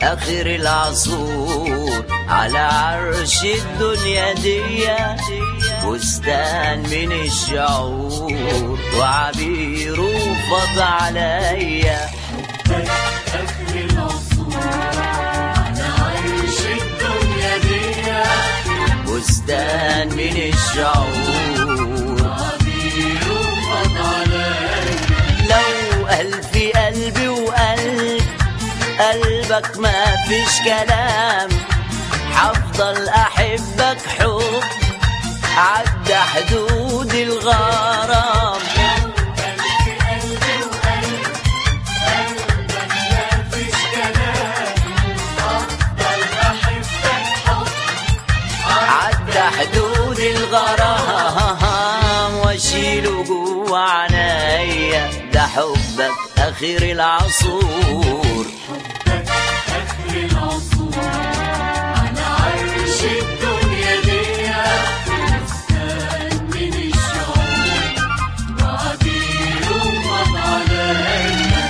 آخر العصور على عرش الدنيا دي بستان من الشعور وعبيره فاض عليا. آخر العصور على عرش الدنيا دي بستان من الشعور وعبيره فاض عليا. لو قلب في قلبي وقلب قلبك ما فيش كلام حفضل أحبك حب عدى حدود الغرام. حدود الغرام واشيله جوا عنايا ده حبك آخر العصور. حبك آخر العصور على عرش الدنيا دي بستان من الشعور وعبيره فاض عليا.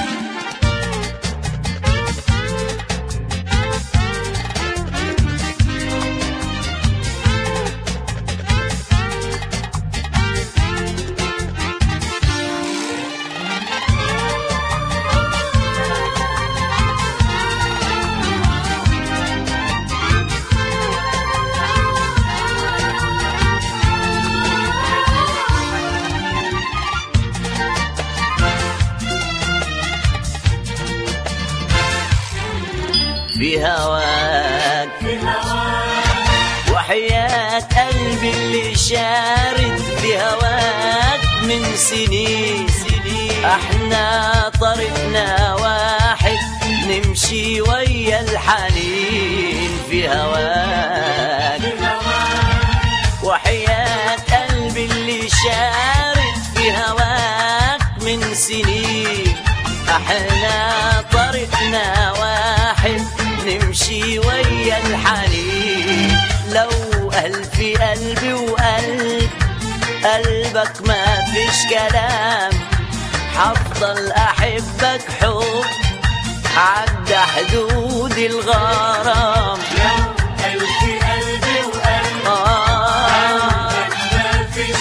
في هواك وحياة قلبي اللي شارد في هواك من سنين احنا طريقنا واحد نمشي ويا الحنين. في هواك وحياة قلبي اللي شارد في هواك من سنين احنا طريقنا واحد نمشي ويا الحنين. لو قلب في قلبي وقلب قلبك ما فيش كلام حفضل أحبك حب عدى حدود الغرام. لو قلب في قلبي وقلب قلبك ما فيش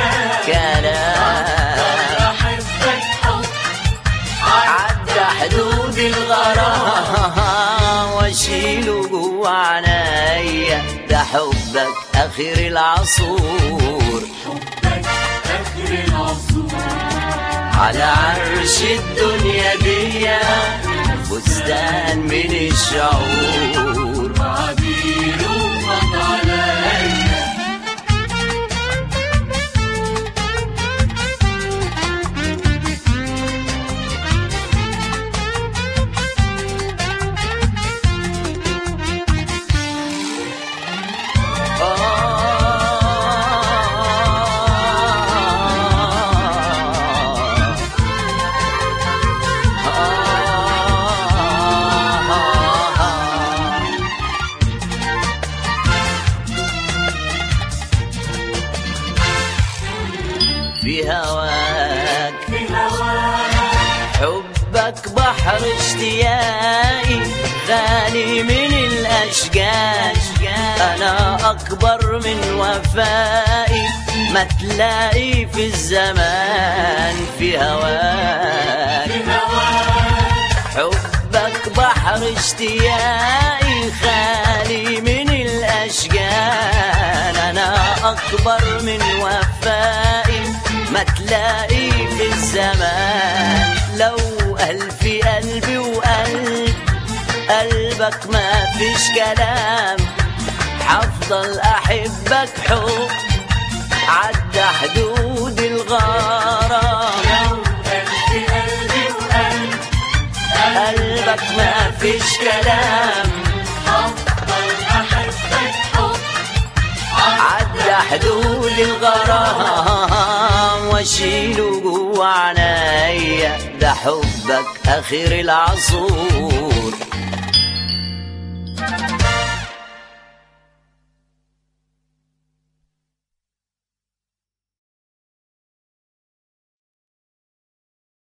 كلام أحبك حب عدى حدود الغرام واشيله جوا عنايا ده حبك آخر العصور. حبك آخر العصور على عرش الدنيا دي بستان من الشعور وعبيره فاض عليا. في هواك حبك بحر اشتياقي غالي من الأشجار أنا أكبر من وفائي ما تلاقي في الزمان. في هواك حبك بحر اشتياقي خالي من الأشجار أنا أكبر من وفائي ما تلاقي في الزمان. لو قلب في قلبي وقلب قلبك ما فيش كلام حفضل أحبك حب عدى حدود الغرام. لو قلب في قلبي وقلب قلبك ما فيش كلام أفضل أحبك حب عدى حدود الغرام واشيله جوا عنايا ده حبك آخر العصور.